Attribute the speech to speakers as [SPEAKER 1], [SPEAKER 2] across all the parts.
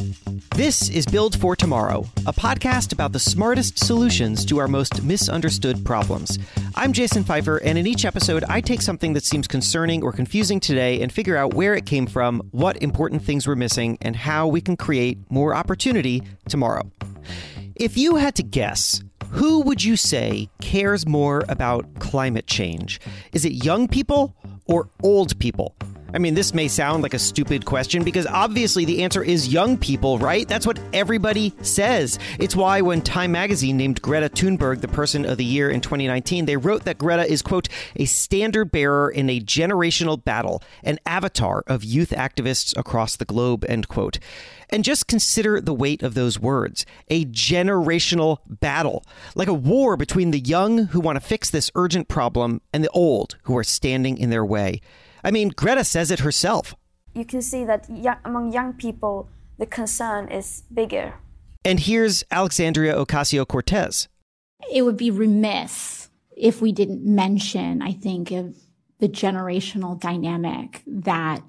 [SPEAKER 1] This is Build for Tomorrow, a podcast about the smartest solutions to our most misunderstood problems. I'm Jason Pfeiffer, and in each episode, I take something that seems concerning or confusing today and figure out where it came from, what important things we're missing, and how we can create more opportunity tomorrow. If you had to guess, who would you say cares more about climate change? Is it young people or old people? I mean, this may sound like a stupid question because obviously the answer is young people, right? That's what everybody says. It's why when Time magazine named Greta Thunberg the Person of the Year in 2019, they wrote that Greta is, quote, a standard bearer in a generational battle, an avatar of youth activists across the globe, end quote. And just consider the weight of those words. A generational battle, like a war between the young who want to fix this urgent problem and the old who are standing in their way. I mean, Greta says it herself.
[SPEAKER 2] You can see that among young people, the concern is bigger.
[SPEAKER 1] And here's Alexandria Ocasio-Cortez.
[SPEAKER 3] It would be remiss if we didn't mention, I think, of the generational dynamic that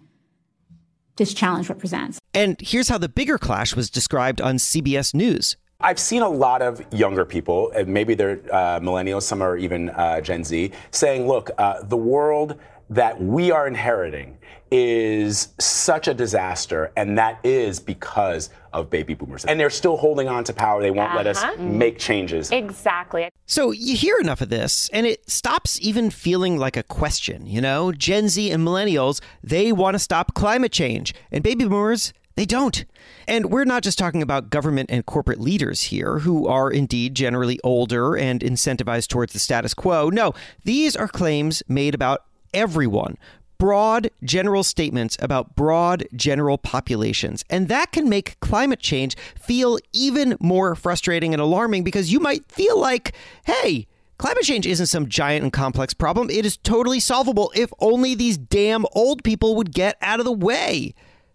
[SPEAKER 3] this challenge represents.
[SPEAKER 1] And here's how the bigger clash was described on CBS News.
[SPEAKER 4] I've seen a lot of younger people, and maybe they're millennials, some are even Gen Z, saying, look, the world that we are inheriting is such a disaster, and that is because of baby boomers. And they're still holding on to power. They won't let us make changes.
[SPEAKER 5] Exactly.
[SPEAKER 1] So you hear enough of this, and it stops even feeling like a question, you know? Gen Z and millennials, they want to stop climate change, and baby boomers, they don't. And we're not just talking about government and corporate leaders here, who are indeed generally older and incentivized towards the status quo. No, these are claims made about everyone. Broad, general statements about broad, general populations. And that can make climate change feel even more frustrating and alarming because you might feel like, hey, climate change isn't some giant and complex problem. It is totally solvable if only these damn old people would get out of the way.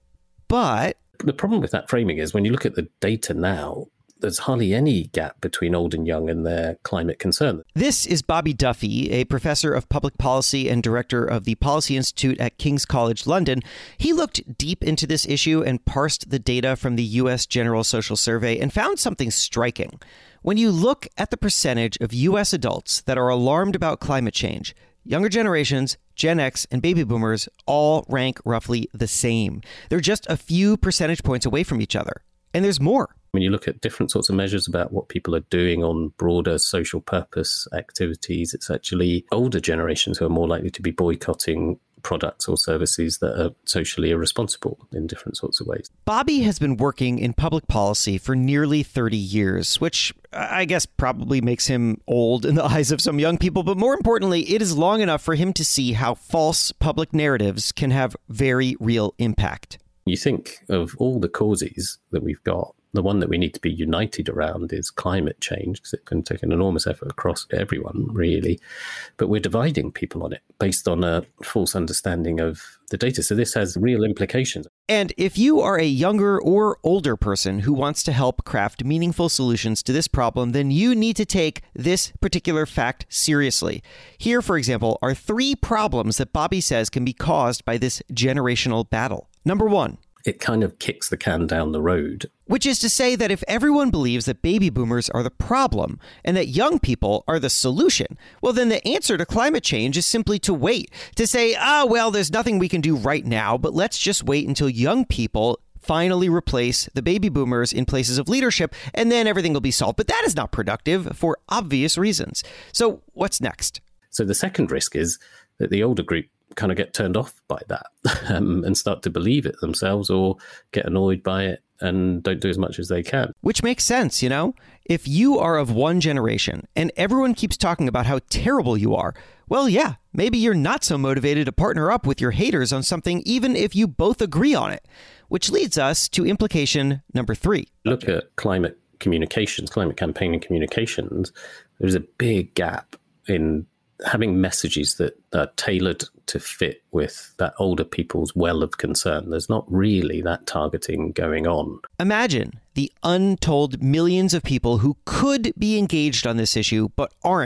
[SPEAKER 1] But
[SPEAKER 6] the problem with that framing is when you look at the data now, there's hardly any gap between old and young and their climate concern.
[SPEAKER 1] This is Bobby Duffy, a professor of public policy and director of the Policy Institute at King's College London. He looked deep into this issue and parsed the data from the U.S. General Social Survey and found something striking. When you look at the percentage of U.S. adults that are alarmed about climate change, younger generations, Gen X, and baby boomers all rank roughly the same. They're just a few percentage points away from each other. And there's more.
[SPEAKER 6] When you look at different sorts of measures about what people are doing on broader social purpose activities, it's actually older generations who are more likely to be boycotting products or services that are socially irresponsible in different sorts of ways.
[SPEAKER 1] Bobby has been working in public policy for nearly 30 years, which I guess probably makes him old in the eyes of some young people. But more importantly, it is long enough for him to see how false public narratives can have very real impact.
[SPEAKER 6] You think of all the causes that we've got, the one that we need to be united around is climate change, because it can take an enormous effort across everyone, really. But we're dividing people on it based on a false understanding of the data. So this has real implications.
[SPEAKER 1] And if you are a younger or older person who wants to help craft meaningful solutions to this problem, then you need to take this particular fact seriously. Here, for example, are 3 problems that Bobby says can be caused by this generational battle. Number 1.
[SPEAKER 6] It kind of kicks the can down the road.
[SPEAKER 1] Which is to say that if everyone believes that baby boomers are the problem and that young people are the solution, well, then the answer to climate change is simply to wait. To say, well, there's nothing we can do right now, but let's just wait until young people finally replace the baby boomers in places of leadership, and then everything will be solved. But that is not productive for obvious reasons. So what's next?
[SPEAKER 6] So the second risk is that the older group kind of get turned off by that and start to believe it themselves or get annoyed by it and don't do as much as they can.
[SPEAKER 1] Which makes sense, you know? If you are of one generation and everyone keeps talking about how terrible you are, well, yeah, maybe you're not so motivated to partner up with your haters on something even if you both agree on it. Which leads us to implication number 3.
[SPEAKER 6] Look at climate communications, climate campaign and communications. There's a big gap in having messages that are tailored to fit with that older people's well of concern. There's not really that targeting going on.
[SPEAKER 1] Imagine the untold millions of people who could be engaged on this issue but aren't,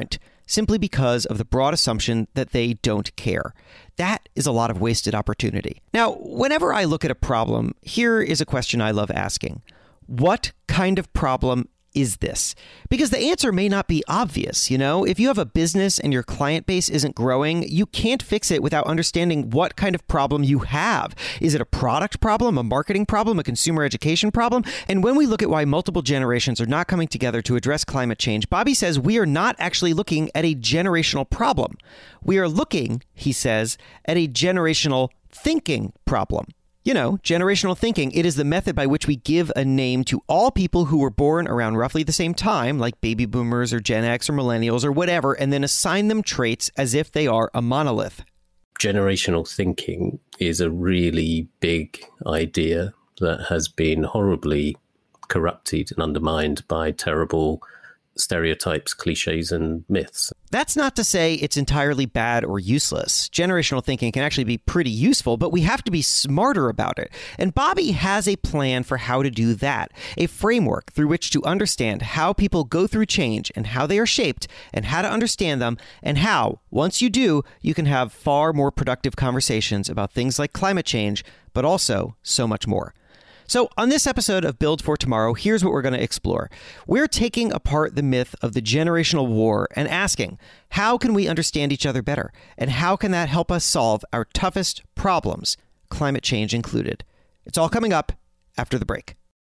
[SPEAKER 1] simply because of the broad assumption that they don't care. That is a lot of wasted opportunity. Now, whenever I look at a problem, here is a question I love asking. What kind of problem is this? Because the answer may not be obvious, you know? If you have a business and your client base isn't growing, you can't fix it without understanding what kind of problem you have. Is it a product problem, a marketing problem, a consumer education problem? And when we look at why multiple generations are not coming together to address climate change, Bobby says we are not actually looking at a generational problem. We are looking, he says, at a generational thinking problem. You know, generational thinking, it is the method by which we give a name to all people who were born around roughly the same time, like baby boomers or Gen X or millennials or whatever, and then assign them traits as if they are a monolith.
[SPEAKER 6] Generational thinking is a really big idea that has been horribly corrupted and undermined by terrible stereotypes, cliches, and myths.
[SPEAKER 1] That's not to say it's entirely bad or useless. Generational thinking can actually be pretty useful, but we have to be smarter about it. And Bobby has a plan for how to do that, a framework through which to understand how people go through change and how they are shaped and how to understand them, and how, once you do, you can have far more productive conversations about things like climate change, but also so much more. So on this episode of Build for Tomorrow, here's what we're going to explore. We're taking apart the myth of the generational war and asking, how can we understand each other better? And how can that help us solve our toughest problems, climate change included? It's all coming up after the break.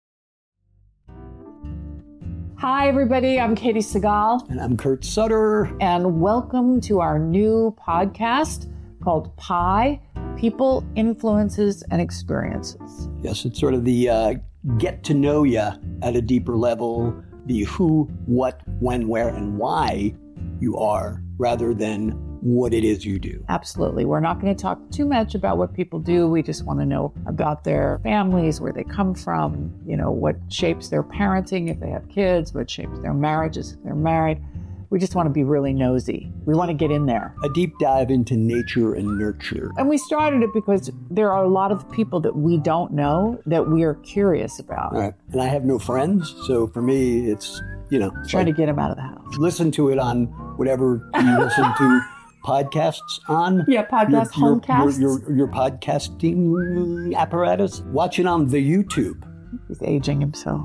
[SPEAKER 5] Hi, everybody. I'm Katie Segal.
[SPEAKER 7] And I'm Kurt Sutter.
[SPEAKER 5] And welcome to our new podcast called PIE, People, Influences, and Experiences.
[SPEAKER 7] Yes, it's sort of the get to know you at a deeper level, the who, what, when, where, and why you are, rather than what it is you do.
[SPEAKER 5] Absolutely. We're not going to talk too much about what people do. We just want to know about their families, where they come from, you know, what shapes their parenting if they have kids, what shapes their marriages if they're married. We just want to be really nosy. We want to get in there.
[SPEAKER 7] A deep dive into nature and nurture.
[SPEAKER 5] And we started it because there are a lot of people that we don't know that we are curious about.
[SPEAKER 7] Right. And I have no friends, so for me, it's, you know.
[SPEAKER 5] Trying to get them out of the house.
[SPEAKER 7] Listen to it on whatever you listen to podcasts on.
[SPEAKER 5] Yeah, podcast, homecasts.
[SPEAKER 7] Your podcasting apparatus. Watch it on the YouTube.
[SPEAKER 5] He's aging himself.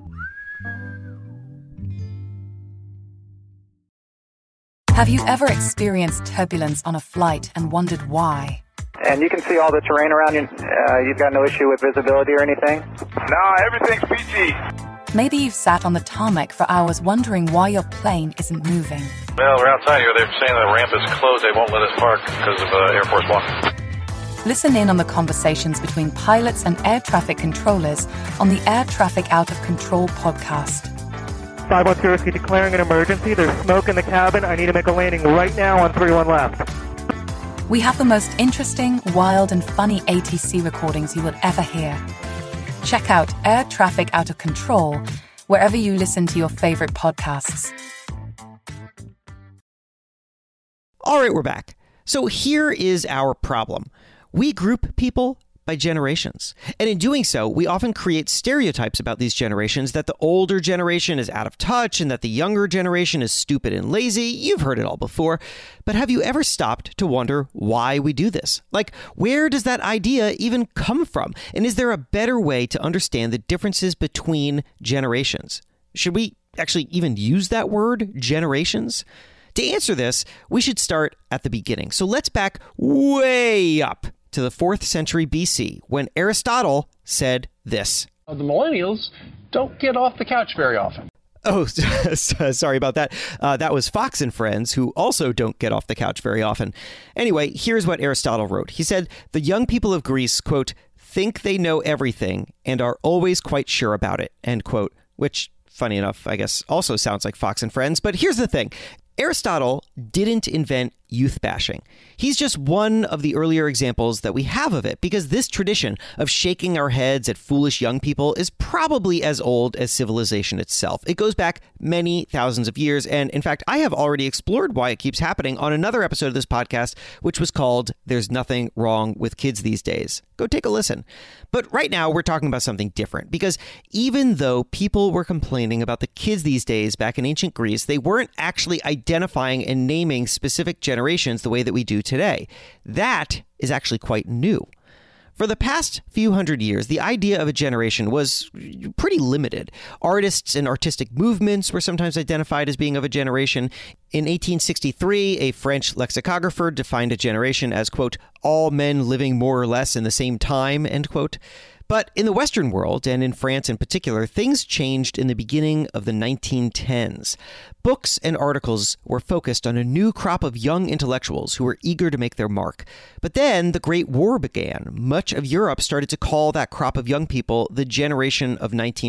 [SPEAKER 8] Have you ever experienced turbulence on a flight and wondered why?
[SPEAKER 9] And you can see all the terrain around you. You've got no issue with visibility or anything?
[SPEAKER 10] No, everything's PG.
[SPEAKER 8] Maybe you've sat on the tarmac for hours wondering why your plane isn't moving.
[SPEAKER 10] Well, we're outside here. They're saying the ramp is closed. They won't let us park because of Air Force One.
[SPEAKER 8] Listen in on the conversations between pilots and air traffic controllers on the Air Traffic Out of Control podcast.
[SPEAKER 9] 510 Whiskey declaring an emergency. There's smoke in the cabin. I need to make a landing right now on 31 left.
[SPEAKER 8] We have the most interesting, wild, and funny ATC recordings you will ever hear. Check out Air Traffic Out of Control wherever you listen to your favorite podcasts.
[SPEAKER 1] All right, we're back. So here is our problem. We group people by generations. And in doing so, we often create stereotypes about these generations that the older generation is out of touch and that the younger generation is stupid and lazy. You've heard it all before. But have you ever stopped to wonder why we do this? Like, where does that idea even come from? And is there a better way to understand the differences between generations? Should we actually even use that word, generations? To answer this, we should start at the beginning. So let's back way up to the 4th century BC, when Aristotle said this.
[SPEAKER 11] The millennials don't get off the couch very often.
[SPEAKER 1] Oh, sorry about that. That was Fox and Friends, who also don't get off the couch very often. Anyway, here's what Aristotle wrote. He said, the young people of Greece, quote, think they know everything and are always quite sure about it, end quote, which, funny enough, I guess also sounds like Fox and Friends. But here's the thing. Aristotle didn't invent youth bashing. He's just one of the earlier examples that we have of it, because this tradition of shaking our heads at foolish young people is probably as old as civilization itself. It goes back many thousands of years, and in fact, I have already explored why it keeps happening on another episode of this podcast, which was called There's Nothing Wrong with Kids These Days. Go take a listen. But right now, we're talking about something different, because even though people were complaining about the kids these days back in ancient Greece, they weren't actually identifying and naming specific generations the way that we do today. That is actually quite new. For the past few hundred years, the idea of a generation was pretty limited. Artists and artistic movements were sometimes identified as being of a generation. In 1863, a French lexicographer defined a generation as, quote, all men living more or less in the same time, end quote. But in the Western world, and in France in particular, things changed in the beginning of the 1910s. Books and articles were focused on a new crop of young intellectuals who were eager to make their mark. But then the Great War began. Much of Europe started to call that crop of young people the generation of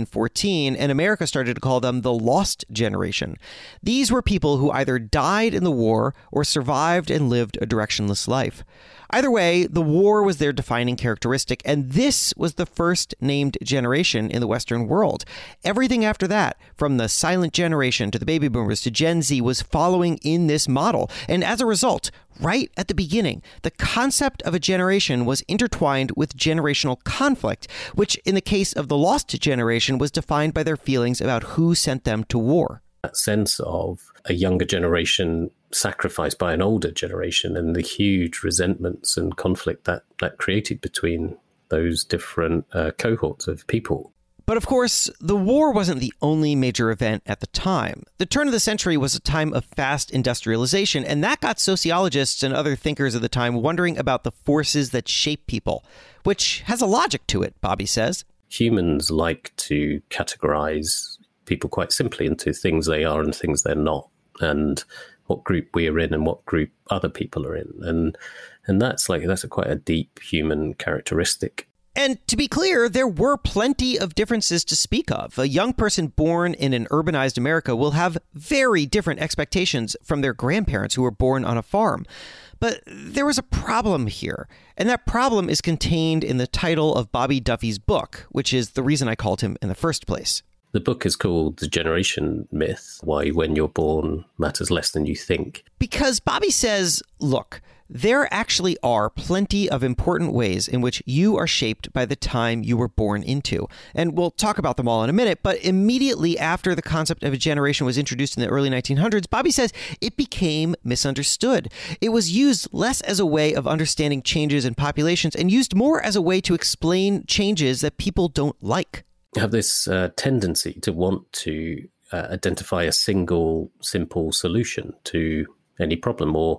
[SPEAKER 1] 1914, and America started to call them the Lost Generation. These were people who either died in the war or survived and lived a directionless life. Either way, the war was their defining characteristic, and this was the first named generation in the Western world. Everything after that, from the silent generation to the baby boomers to Gen Z, was following in this model. And as a result, right at the beginning, the concept of a generation was intertwined with generational conflict, which in the case of the Lost Generation was defined by their feelings about who sent them to war.
[SPEAKER 6] That sense of a younger generation sacrificed by an older generation and the huge resentments and conflict that created between those different cohorts of people.
[SPEAKER 1] But of course, the war wasn't the only major event at the time. The turn of the century was a time of fast industrialization, and that got sociologists and other thinkers of the time wondering about the forces that shape people, which has a logic to it, Bobby says.
[SPEAKER 6] Humans like to categorize people quite simply into things they are and things they're not, and what group we're in and what group other people are in. And that's quite a deep human characteristic.
[SPEAKER 1] And to be clear, there were plenty of differences to speak of. A young person born in an urbanized America will have very different expectations from their grandparents who were born on a farm. But there was a problem here, and that problem is contained in the title of Bobby Duffy's book, which is the reason I called him in the first place.
[SPEAKER 6] The book is called The Generation Myth, Why When You're Born Matters Less Than You Think.
[SPEAKER 1] Because Bobby says, look, there actually are plenty of important ways in which you are shaped by the time you were born into. And we'll talk about them all in a minute, but immediately after the concept of a generation was introduced in the early 1900s, Bobby says it became misunderstood. It was used less as a way of understanding changes in populations and used more as a way to explain changes that people don't like.
[SPEAKER 6] Have this tendency to want to identify a single, simple solution to any problem or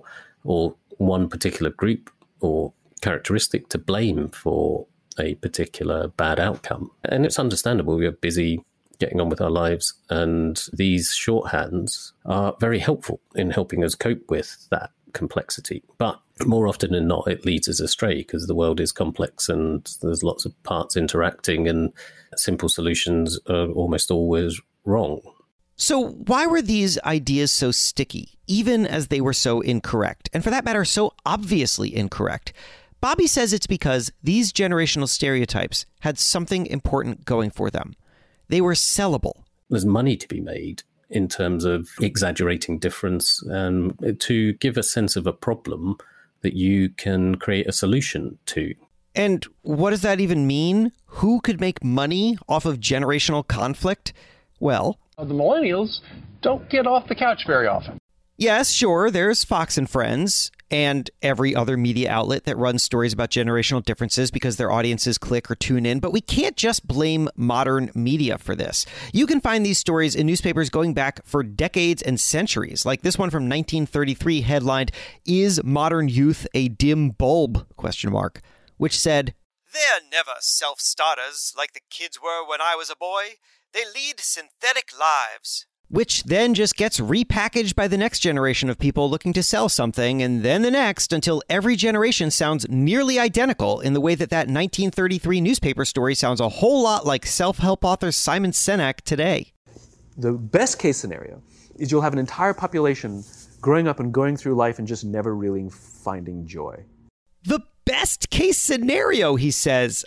[SPEAKER 6] one particular group or characteristic to blame for a particular bad outcome. And it's understandable. We are busy getting on with our lives, and these shorthands are very helpful in helping us cope with that complexity. But more often than not, it leads us astray because the world is complex and there's lots of parts interacting, and simple solutions are almost always wrong.
[SPEAKER 1] So why were these ideas so sticky, even as they were so incorrect, and for that matter, so obviously incorrect? Bobby says it's because these generational stereotypes had something important going for them. They were sellable.
[SPEAKER 6] There's money to be made in terms of exaggerating difference and to give a sense of a problem that you can create a solution to.
[SPEAKER 1] And what does that even mean? Who could make money off of generational conflict? Well,
[SPEAKER 11] The millennials don't get off the couch very often.
[SPEAKER 1] Yes, sure, there's Fox and Friends and every other media outlet that runs stories about generational differences because their audiences click or tune in, but we can't just blame modern media for this. You can find these stories in newspapers going back for decades and centuries, like this one from 1933 headlined, "Is Modern Youth a Dim Bulb?" which said, "They're never self-starters like the kids were when I was a boy. They lead synthetic lives." Which then just gets repackaged by the next generation of people looking to sell something, and then the next, until every generation sounds nearly identical in the way that 1933 newspaper story sounds a whole lot like self-help author Simon Sinek today.
[SPEAKER 12] The best case scenario is you'll have an entire population growing up and going through life and just never really finding joy.
[SPEAKER 1] The best case scenario, he says.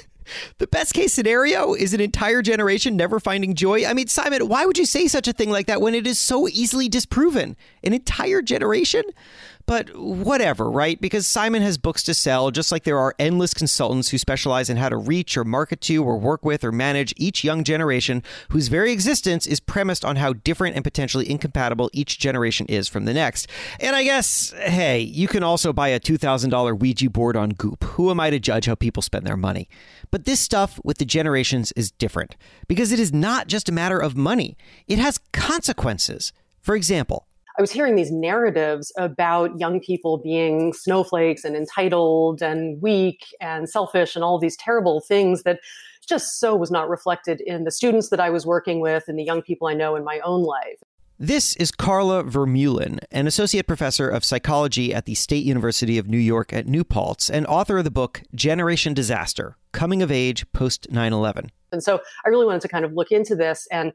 [SPEAKER 1] The best case scenario is an entire generation never finding joy. I mean, Simon, why would you say such a thing like that when it is so easily disproven? An entire generation? But whatever, right? Because Simon has books to sell, just like there are endless consultants who specialize in how to reach or market to or work with or manage each young generation whose very existence is premised on how different and potentially incompatible each generation is from the next. And I guess, hey, you can also buy a $2,000 Ouija board on Goop. Who am I to judge how people spend their money? But this stuff with the generations is different because it is not just a matter of money. It has consequences. For example,
[SPEAKER 13] I was hearing these narratives about young people being snowflakes and entitled and weak and selfish and all these terrible things that just so was not reflected in the students that I was working with and the young people I know in my own life.
[SPEAKER 1] This is Carla Vermeulen, an associate professor of psychology at the State University of New York at New Paltz and author of the book Generation Disaster, Coming of Age Post 9/11.
[SPEAKER 13] And so I really wanted to kind of look into this and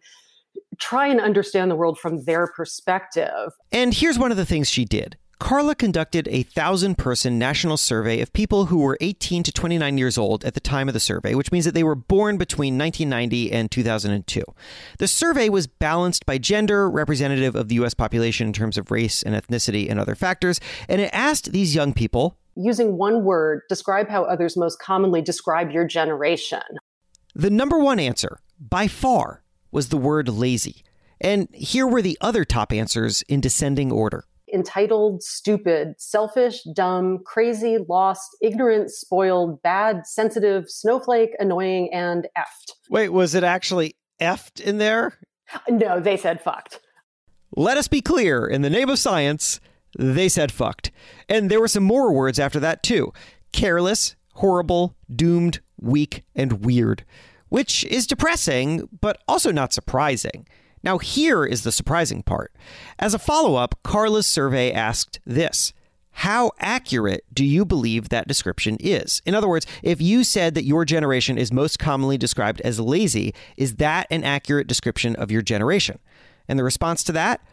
[SPEAKER 13] try and understand the world from their perspective.
[SPEAKER 1] And here's one of the things she did. Carla conducted a 1,000-person national survey of people who were 18 to 29 years old at the time of the survey, which means that they were born between 1990 and 2002. The survey was balanced by gender, representative of the U.S. population in terms of race and ethnicity and other factors, and it asked these young people,
[SPEAKER 13] using one word, describe how others most commonly describe your generation.
[SPEAKER 1] The number one answer, by far, was the word lazy. And here were the other top answers in descending order.
[SPEAKER 13] Entitled, stupid, selfish, dumb, crazy, lost, ignorant, spoiled, bad, sensitive, snowflake, annoying, and effed.
[SPEAKER 1] Wait, was it actually effed in there?
[SPEAKER 13] No, they said fucked.
[SPEAKER 1] Let us be clear, in the name of science, they said fucked. And there were some more words after that too. Careless, horrible, doomed, weak, and weird. Which is depressing, but also not surprising. Now, here is the surprising part. As a follow-up, Carla's survey asked this. How accurate do you believe that description is? In other words, if you said that your generation is most commonly described as lazy, is that an accurate description of your generation? And the response to that?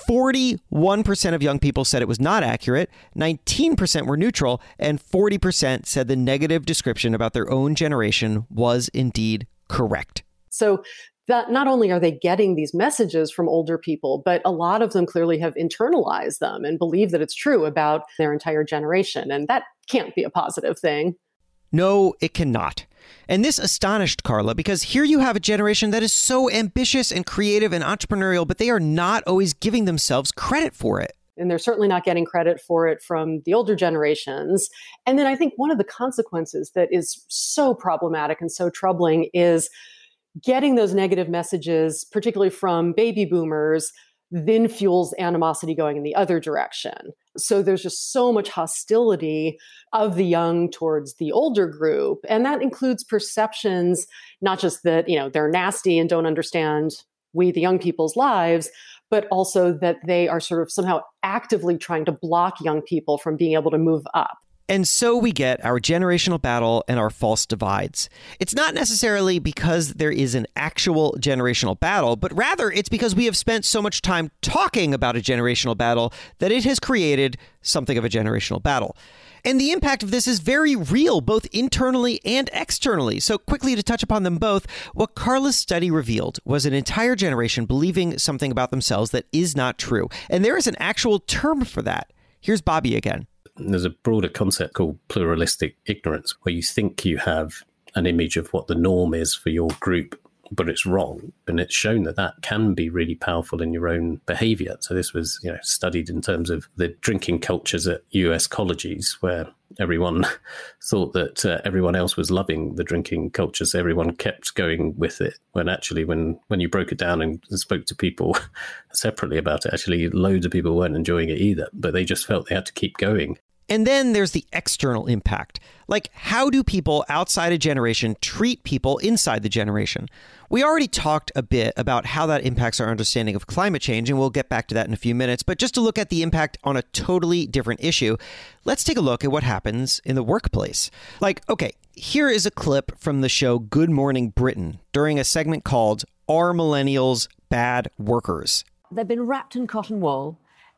[SPEAKER 1] 41% of young people said it was not accurate, 19% were neutral, and 40% said the negative description about their own generation was indeed correct.
[SPEAKER 13] So that not only are they getting these messages from older people, but a lot of them clearly have internalized them and believe that it's true about their entire generation. And that can't be a positive thing.
[SPEAKER 1] No, it cannot. And this astonished Carla because here you have a generation that is so ambitious and creative and entrepreneurial, but they are not always giving themselves credit for it.
[SPEAKER 13] And they're certainly not getting credit for it from the older generations. And then I think one of the consequences that is so problematic and so troubling is getting those negative messages, particularly from baby boomers, then fuels animosity going in the other direction. So there's just so much hostility of the young towards the older group. And that includes perceptions, not just that, they're nasty and don't understand we, the young people's lives, but also that they are sort of somehow actively trying to block young people from being able to move up.
[SPEAKER 1] And so we get our generational battle and our false divides. It's not necessarily because there is an actual generational battle, but rather it's because we have spent so much time talking about a generational battle that it has created something of a generational battle. And the impact of this is very real, both internally and externally. So quickly to touch upon them both, what Carla's study revealed was an entire generation believing something about themselves that is not true. And there is an actual term for that. Here's Bobby again.
[SPEAKER 6] There's a broader concept called pluralistic ignorance, where you think you have an image of what the norm is for your group, but it's wrong. And it's shown that that can be really powerful in your own behavior. So this was studied in terms of the drinking cultures at US colleges, where everyone thought that everyone else was loving the drinking culture, so everyone kept going with it, when actually when you broke it down and spoke to people separately about it, actually loads of people weren't enjoying it either, but they just felt they had to keep going.
[SPEAKER 1] And then there's the external impact. Like, how do people outside a generation treat people inside the generation? We already talked a bit about how that impacts our understanding of climate change, and we'll get back to that in a few minutes. But just to look at the impact on a totally different issue, let's take a look at what happens in the workplace. Okay, here is a clip from the show Good Morning Britain during a segment called Are Millennials Bad Workers?
[SPEAKER 14] They've been wrapped in cotton wool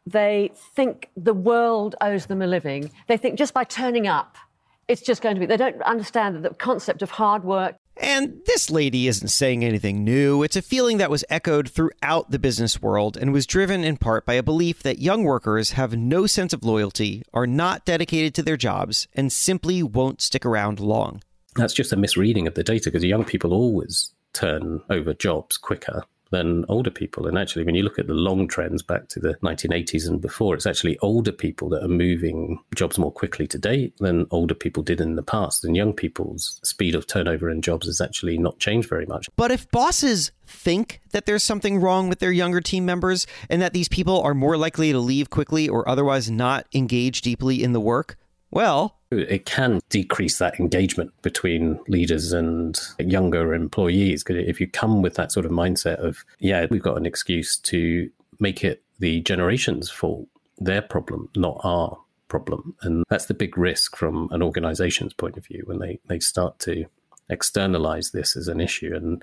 [SPEAKER 13] they think the world owes them a living. They think just by turning up, it's just going to be. They don't understand the concept of hard work.
[SPEAKER 1] And this lady isn't saying anything new. It's a feeling that was echoed throughout the business world and was driven in part by a belief that young workers have no sense of loyalty, are not dedicated to their jobs, and simply won't stick around long.
[SPEAKER 6] That's just a misreading of the data, because young people always turn over jobs quicker than older people. And actually, when you look at the long trends back to the 1980s and before, it's actually older people that are moving jobs more quickly today than older people did in the past. And young people's speed of turnover in jobs has actually not changed very much.
[SPEAKER 1] But if bosses think that there's something wrong with their younger team members and that these people are more likely to leave quickly or otherwise not engage deeply in the work, well,
[SPEAKER 6] it can decrease that engagement between leaders and younger employees. Because if you come with that sort of mindset of, yeah, we've got an excuse to make it the generation's fault, their problem, not our problem. And that's the big risk from an organization's point of view when they start to externalize this as an issue and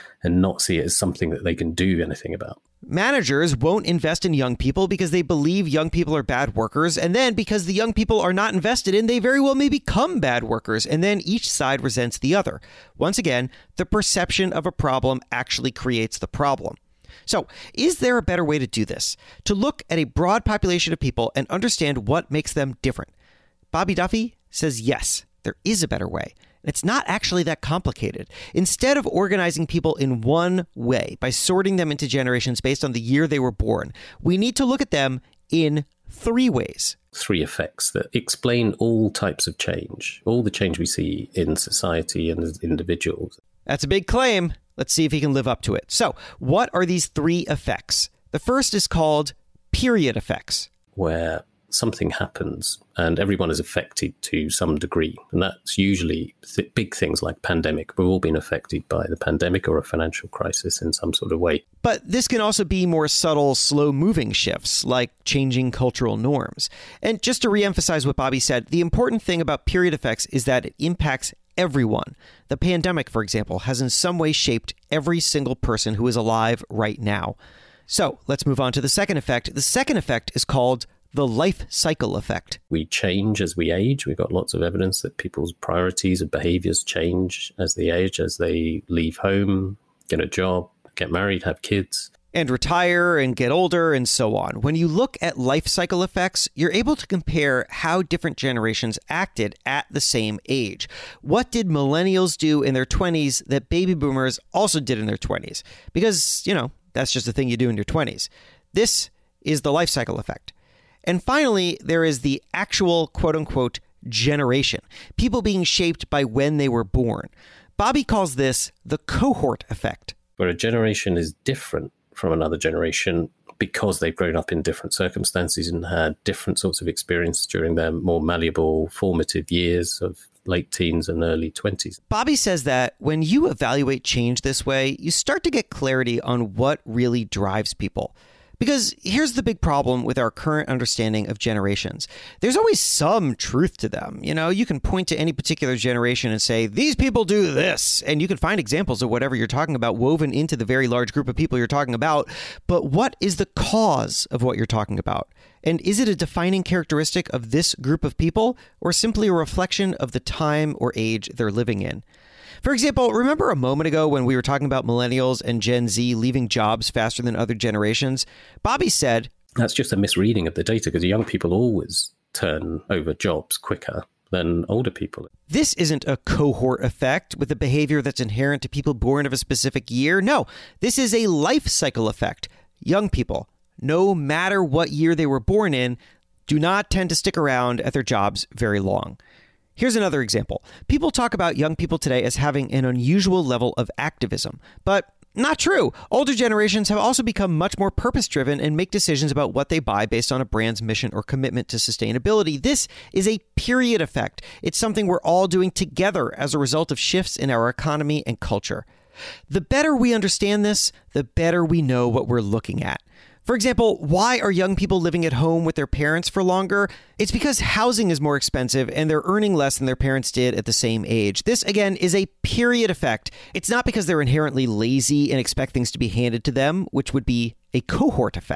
[SPEAKER 6] not see it as something that they can do anything about.
[SPEAKER 1] Managers won't invest in young people because they believe young people are bad workers. And then because the young people are not invested in, they very well may become bad workers. And then each side resents the other. Once again, the perception of a problem actually creates the problem. So is there a better way to do this? To look at a broad population of people and understand what makes them different? Bobby Duffy says yes, there is a better way. It's not actually that complicated. Instead of organizing people in one way by sorting them into generations based on the year they were born, we need to look at them in three ways.
[SPEAKER 6] Three effects that explain all types of change, all the change we see in society and as individuals.
[SPEAKER 1] That's a big claim. Let's see if he can live up to it. So, what are these three effects? The first is called period effects,
[SPEAKER 6] where something happens and everyone is affected to some degree. And that's usually big things like pandemic. We've all been affected by the pandemic or a financial crisis in some sort of way.
[SPEAKER 1] But this can also be more subtle, slow-moving shifts, like changing cultural norms. And just to reemphasize what Bobby said, the important thing about period effects is that it impacts everyone. The pandemic, for example, has in some way shaped every single person who is alive right now. So let's move on to the second effect. The second effect is called the life cycle effect.
[SPEAKER 6] We change as we age. We've got lots of evidence that people's priorities and behaviors change as they age, as they leave home, get a job, get married, have kids.
[SPEAKER 1] And retire and get older and so on. When you look at life cycle effects, you're able to compare how different generations acted at the same age. What did millennials do in their 20s that baby boomers also did in their 20s? Because, that's just a thing you do in your 20s. This is the life cycle effect. And finally, there is the actual quote-unquote generation, people being shaped by when they were born. Bobby calls this the cohort effect.
[SPEAKER 6] Where a generation is different from another generation because they've grown up in different circumstances and had different sorts of experience during their more malleable, formative years of late teens and early 20s.
[SPEAKER 1] Bobby says that when you evaluate change this way, you start to get clarity on what really drives people. Because here's the big problem with our current understanding of generations. There's always some truth to them. You can point to any particular generation and say, these people do this. And you can find examples of whatever you're talking about woven into the very large group of people you're talking about. But what is the cause of what you're talking about? And is it a defining characteristic of this group of people or simply a reflection of the time or age they're living in? For example, remember a moment ago when we were talking about millennials and Gen Z leaving jobs faster than other generations? Bobby said,
[SPEAKER 6] that's just a misreading of the data because young people always turn over jobs quicker than older people.
[SPEAKER 1] This isn't a cohort effect with a behavior that's inherent to people born of a specific year. No, this is a life cycle effect. Young people, no matter what year they were born in, do not tend to stick around at their jobs very long. Here's another example. People talk about young people today as having an unusual level of activism, but not true. Older generations have also become much more purpose-driven and make decisions about what they buy based on a brand's mission or commitment to sustainability. This is a period effect. It's something we're all doing together as a result of shifts in our economy and culture. The better we understand this, the better we know what we're looking at. For example, why are young people living at home with their parents for longer? It's because housing is more expensive and they're earning less than their parents did at the same age. This, again, is a period effect. It's not because they're inherently lazy and expect things to be handed to them, which would be a cohort effect.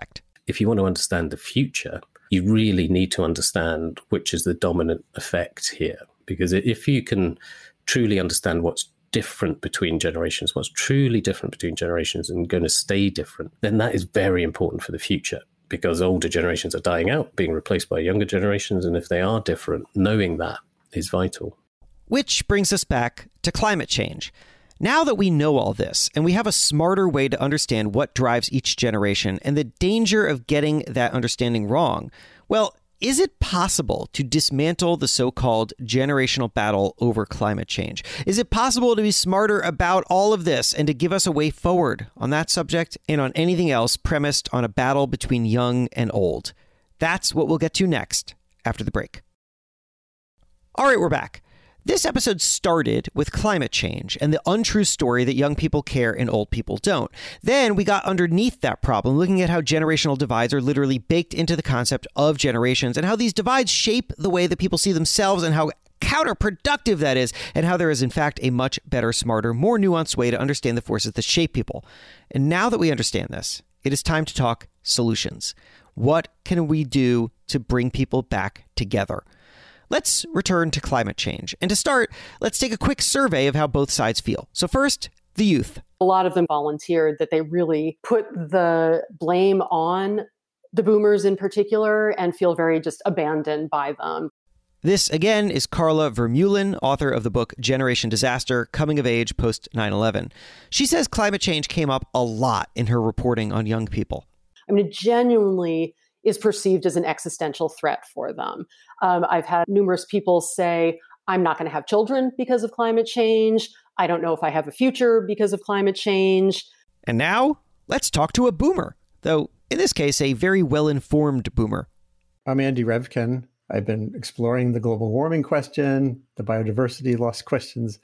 [SPEAKER 6] if you want to understand the future, you really need to understand which is the dominant effect here. Because if you can truly understand what's different between generations, what's truly different between generations and going to stay different, then that is very important for the future, because older generations are dying out, being replaced by younger generations. And if they are different, knowing that is vital.
[SPEAKER 1] Which brings us back to climate change. Now that we know all this, and we have a smarter way to understand what drives each generation and the danger of getting that understanding wrong, well, is it possible to dismantle the so-called generational battle over climate change? Is it possible to be smarter about all of this and to give us a way forward on that subject and on anything else premised on a battle between young and old? That's what we'll get to next after the break. All right, we're back. This episode started with climate change and the untrue story that young people care and old people don't. Then we got underneath that problem, looking at how generational divides are literally baked into the concept of generations and how these divides shape the way that people see themselves and how counterproductive that is, and how there is in fact a much better, smarter, more nuanced way to understand the forces that shape people. And now that we understand this, it is time to talk solutions. What can we do to bring people back together? Let's return to climate change. And to start, let's take a quick survey of how both sides feel. So first, the youth.
[SPEAKER 13] A lot of them volunteered that they really put the blame on the boomers in particular and feel very just abandoned by them.
[SPEAKER 1] This, again, is Carla Vermeulen, author of the book Generation Disaster, Coming of Age Post 9/11. She says climate change came up a lot in her reporting on young people.
[SPEAKER 13] I mean, it genuinely is perceived as an existential threat for them. I've had numerous people say, I'm not going to have children because of climate change. I don't know if I have a future because of climate change.
[SPEAKER 1] And now, let's talk to a boomer, though in this case, a very well-informed boomer.
[SPEAKER 14] I'm Andy Revkin. I've been exploring the global warming question, the biodiversity loss questions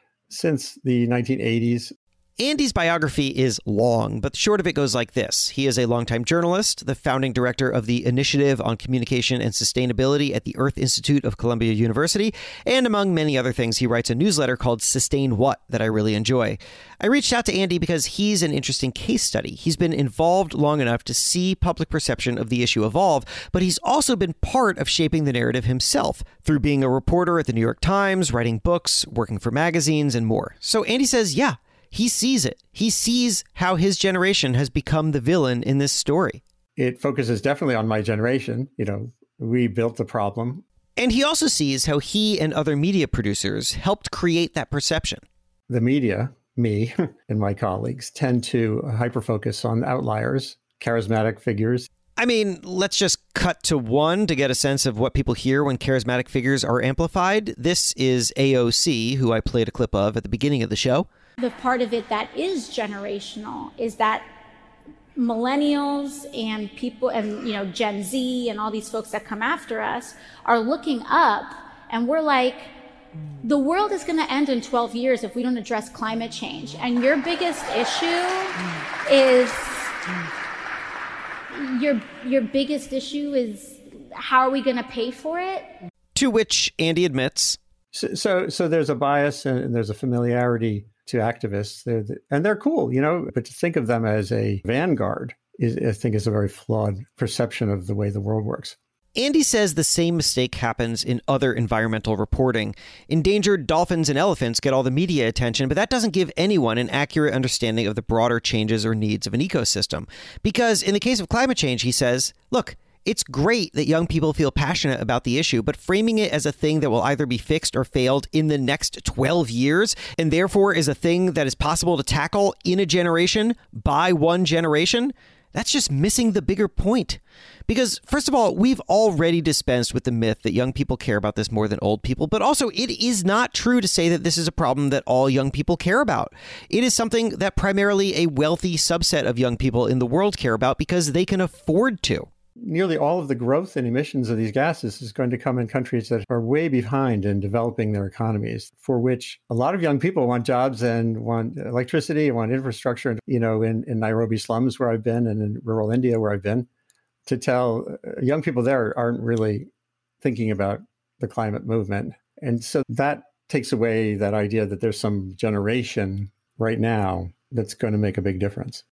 [SPEAKER 14] since the 1980s.
[SPEAKER 1] Andy's biography is long, but the short of it goes like this. He is a longtime journalist, the founding director of the Initiative on Communication and Sustainability at the Earth Institute of Columbia University, and among many other things, he writes a newsletter called Sustain What that I really enjoy. I reached out to Andy because he's an interesting case study. He's been involved long enough to see public perception of the issue evolve, but he's also been part of shaping the narrative himself through being a reporter at the New York Times, writing books, working for magazines, and more. So Andy says, yeah, he sees it. He sees how his generation has become the villain in this story.
[SPEAKER 14] It focuses definitely on my generation. You know, we built the problem.
[SPEAKER 1] And he also sees how he and other media producers helped create that perception.
[SPEAKER 14] The media, me and my colleagues, tend to hyper-focus on outliers, charismatic figures.
[SPEAKER 1] I mean, let's just cut to one to get a sense of what people hear when charismatic figures are amplified. This is AOC, who I played a clip of at the beginning of the show.
[SPEAKER 3] The part of it that is generational is that millennials and people and, Gen Z and all these folks that come after us are looking up and we're like, the world is going to end in 12 years if we don't address climate change. And your biggest issue is your biggest issue is how are we going to pay for it?
[SPEAKER 1] To which Andy admits.
[SPEAKER 14] So there's a bias and there's a familiarity to activists, they're cool, but to think of them as a vanguard I think is a very flawed perception of the way the world works.
[SPEAKER 1] Andy says the same mistake happens in other environmental reporting. Endangered dolphins and elephants get all the media attention, but that doesn't give anyone an accurate understanding of the broader changes or needs of an ecosystem. Because in the case of climate change, he says, look, it's great that young people feel passionate about the issue, but framing it as a thing that will either be fixed or failed in the next 12 years, and therefore is a thing that is possible to tackle in a generation by one generation, that's just missing the bigger point. Because, first of all, we've already dispensed with the myth that young people care about this more than old people, but also it is not true to say that this is a problem that all young people care about. It is something that primarily a wealthy subset of young people in the world care about because they can afford to.
[SPEAKER 14] Nearly all of the growth in emissions of these gases is going to come in countries that are way behind in developing their economies, for which a lot of young people want jobs and want electricity and want infrastructure. In Nairobi slums where I've been and in rural India where I've been, to tell young people there aren't really thinking about the climate movement. And so that takes away that idea that there's some generation right now that's going to make a big difference.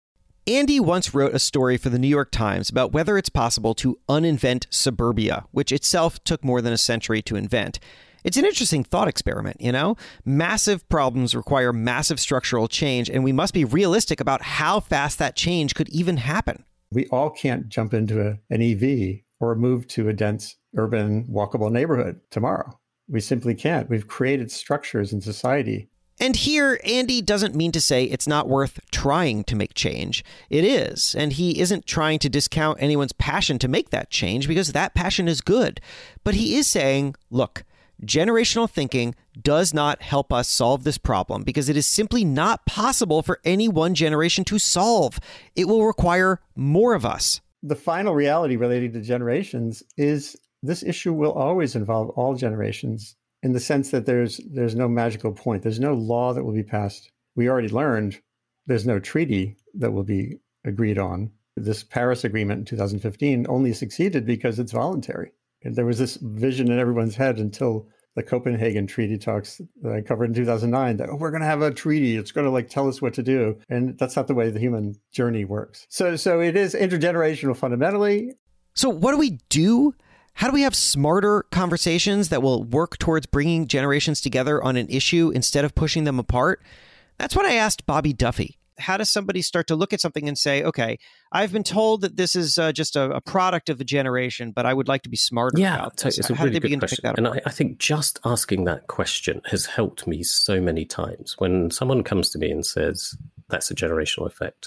[SPEAKER 1] Andy once wrote a story for the New York Times about whether it's possible to uninvent suburbia, which itself took more than a century to invent. It's an interesting thought experiment, you know? Massive problems require massive structural change, and we must be realistic about how fast that change could even happen.
[SPEAKER 14] We all can't jump into an EV or move to a dense, urban, walkable neighborhood tomorrow. We simply can't. We've created structures in society.
[SPEAKER 1] And here, Andy doesn't mean to say it's not worth trying to make change. It is, and he isn't trying to discount anyone's passion to make that change because that passion is good. But he is saying, look, generational thinking does not help us solve this problem because it is simply not possible for any one generation to solve. It will require more of us.
[SPEAKER 14] The final reality relating to generations is this issue will always involve all generations in the sense that there's no magical point. There's no law that will be passed. We already learned there's no treaty that will be agreed on. This Paris Agreement in 2015 only succeeded because it's voluntary. And there was this vision in everyone's head until the Copenhagen Treaty talks that I covered in 2009 that, we're going to have a treaty. It's going to tell us what to do. And that's not the way the human journey works. So it is intergenerational fundamentally.
[SPEAKER 1] So what do we do? How do we have smarter conversations that will work towards bringing generations together on an issue instead of pushing them apart? That's what I asked Bobby Duffy. How does somebody start to look at something and say, okay, I've been told that this is just a product of a generation, but I would like to be smarter about this.
[SPEAKER 6] It's a really good question. And I think just asking that question has helped me so many times. When someone comes to me and says, that's a generational effect,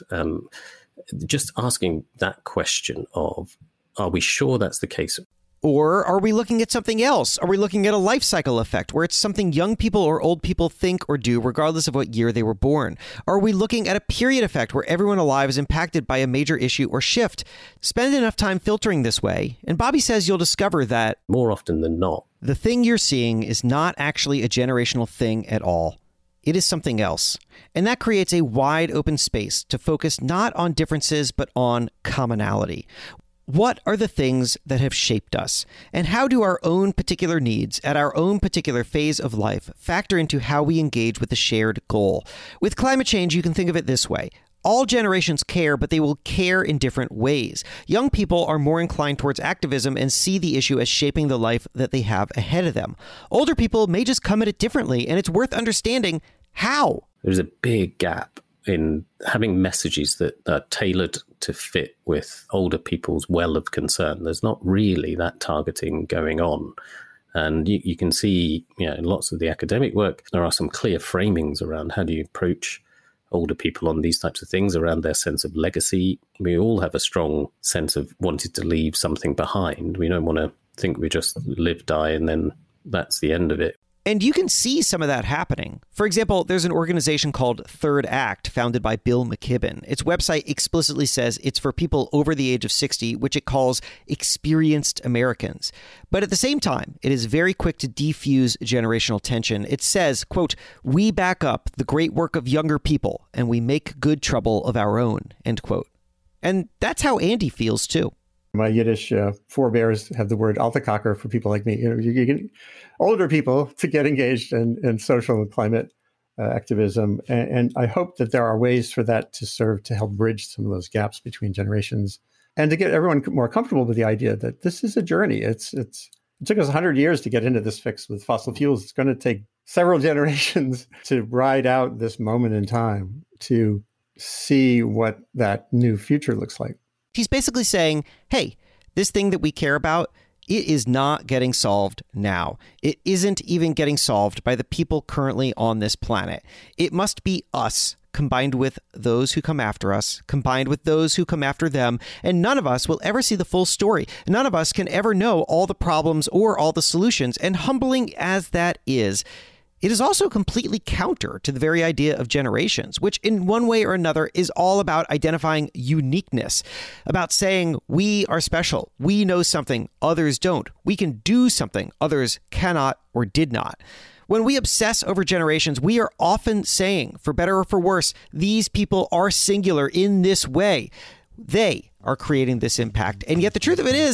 [SPEAKER 6] just asking that question of, are we sure that's the case?
[SPEAKER 1] Or are we looking at something else? Are we looking at a life cycle effect where it's something young people or old people think or do regardless of what year they were born? Are we looking at a period effect where everyone alive is impacted by a major issue or shift? Spend enough time filtering this way, and Bobby says you'll discover that
[SPEAKER 6] more often than not,
[SPEAKER 1] the thing you're seeing is not actually a generational thing at all. It is something else. And that creates a wide open space to focus not on differences, but on commonality. What are the things that have shaped us? And how do our own particular needs at our own particular phase of life factor into how we engage with the shared goal? With climate change, you can think of it this way. All generations care, but they will care in different ways. Young people are more inclined towards activism and see the issue as shaping the life that they have ahead of them. Older people may just come at it differently, and it's worth understanding how.
[SPEAKER 6] There's a big gap in having messages that are tailored to fit with older people's well of concern. There's not really that targeting going on. And you can see, in lots of the academic work, there are some clear framings around how do you approach older people on these types of things, around their sense of legacy. We all have a strong sense of wanting to leave something behind. We don't want to think we just live, die, and then that's the end of it.
[SPEAKER 1] And you can see some of that happening. For example, there's an organization called Third Act, founded by Bill McKibben. Its website explicitly says it's for people over the age of 60, which it calls experienced Americans. But at the same time, it is very quick to defuse generational tension. It says, quote, "We back up the great work of younger people, and we make good trouble of our own," end quote. And that's how Andy feels, too.
[SPEAKER 14] My Yiddish forebears have the word Altakaker for people like me. You get older people to get engaged in social and climate activism. And I hope that there are ways for that to serve to help bridge some of those gaps between generations and to get everyone more comfortable with the idea that this is a journey. It took us 100 years to get into this fix with fossil fuels. It's going to take several generations to ride out this moment in time to see what that new future looks like.
[SPEAKER 1] He's basically saying, hey, this thing that we care about, it is not getting solved now. It isn't even getting solved by the people currently on this planet. It must be us, combined with those who come after us, combined with those who come after them, and none of us will ever see the full story. None of us can ever know all the problems or all the solutions, and humbling as that is, it is also completely counter to the very idea of generations, which in one way or another is all about identifying uniqueness, about saying we are special, we know something others don't, we can do something others cannot or did not. When we obsess over generations, we are often saying, for better or for worse, these people are singular in this way. They are creating this impact. And yet the truth of it is,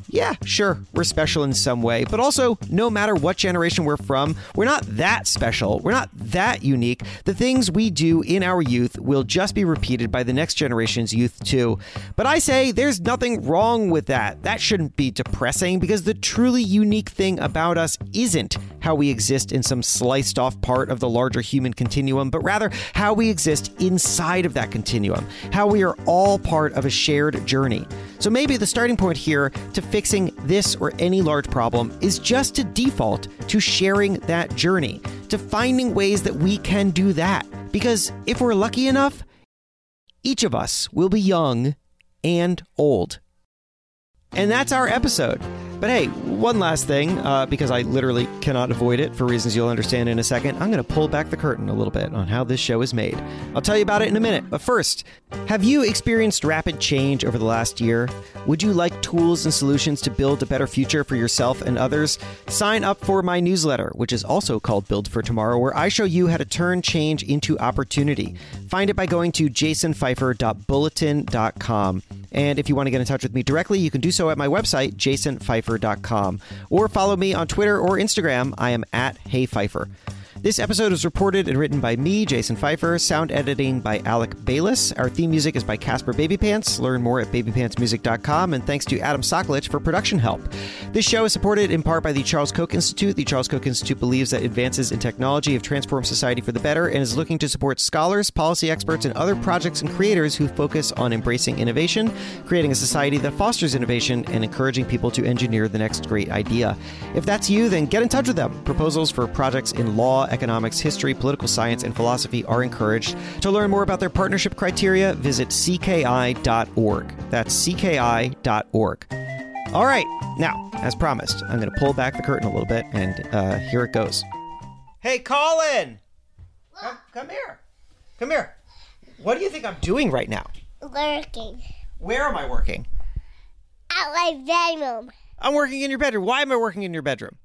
[SPEAKER 1] yeah, sure, we're special in some way, but also no matter what generation we're from, we're not that special. We're not that unique. The things we do in our youth will just be repeated by the next generation's youth too. But I say there's nothing wrong with that. That shouldn't be depressing, because the truly unique thing about us isn't how we exist in some sliced off part of the larger human continuum, but rather how we exist inside of that continuum, how we are all part of a shared journey. So maybe the starting point here to fixing this or any large problem is just to default to sharing that journey, to finding ways that we can do that. Because if we're lucky enough, each of us will be young and old. And that's our episode. But hey, one last thing, because I literally cannot avoid it for reasons you'll understand in a second, I'm going to pull back the curtain a little bit on how this show is made. I'll tell you about it in a minute. But first, have you experienced rapid change over the last year? Would you like tools and solutions to build a better future for yourself and others? Sign up for my newsletter, which is also called Build for Tomorrow, where I show you how to turn change into opportunity. Find it by going to jasonpfeiffer.bulletin.com. And if you want to get in touch with me directly, you can do so at my website, jasonpfeiffer.com, or follow me on Twitter or Instagram. I am at HeyPfeiffer. This episode is reported and written by me, Jason Pfeiffer, sound editing by Alec Bayless. Our theme music is by Casper Babypants. Learn more at babypantsmusic.com, and thanks to Adam Soklich for production help. This show is supported in part by the Charles Koch Institute. The Charles Koch Institute believes that advances in technology have transformed society for the better and is looking to support scholars, policy experts, and other projects and creators who focus on embracing innovation, creating a society that fosters innovation, and encouraging people to engineer the next great idea. If that's you, then get in touch with them. Proposals for projects in law, economics, history, political science, and philosophy are encouraged. To learn more about their partnership criteria, visit cki.org. That's cki.org. All right, now, as promised, I'm going to pull back the curtain a little bit, and here it goes. Hey, Colin! Come here. Come here. What do you think I'm doing right now?
[SPEAKER 15] Working.
[SPEAKER 1] Where am I working?
[SPEAKER 15] At my bedroom.
[SPEAKER 1] I'm working in your bedroom. Why am I working in your bedroom?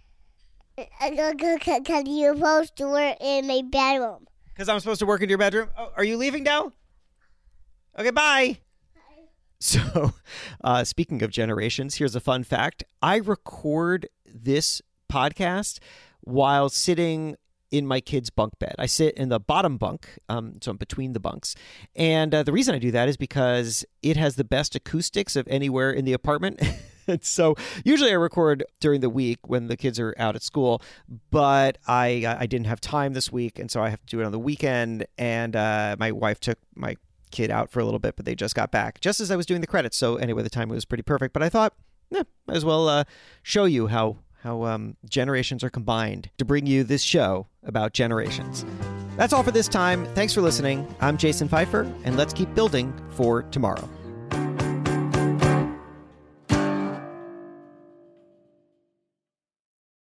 [SPEAKER 15] Because you're supposed to work in my bedroom.
[SPEAKER 1] Because I'm supposed to work in your bedroom? Oh, are you leaving now? Okay, bye. So, speaking of generations, here's a fun fact. I record this podcast while sitting in my kid's bunk bed. I sit in the bottom bunk, so I'm between the bunks. And the reason I do that is because it has the best acoustics of anywhere in the apartment. And so usually I record during the week when the kids are out at school, but I didn't have time this week, and so I have to do it on the weekend. And my wife took my kid out for a little bit, but they just got back just as I was doing the credits. So anyway, the timing was pretty perfect. But I thought, might as well show you how generations are combined to bring you this show about generations. That's all for this time. Thanks for listening. I'm Jason Pfeiffer, and let's keep building for tomorrow.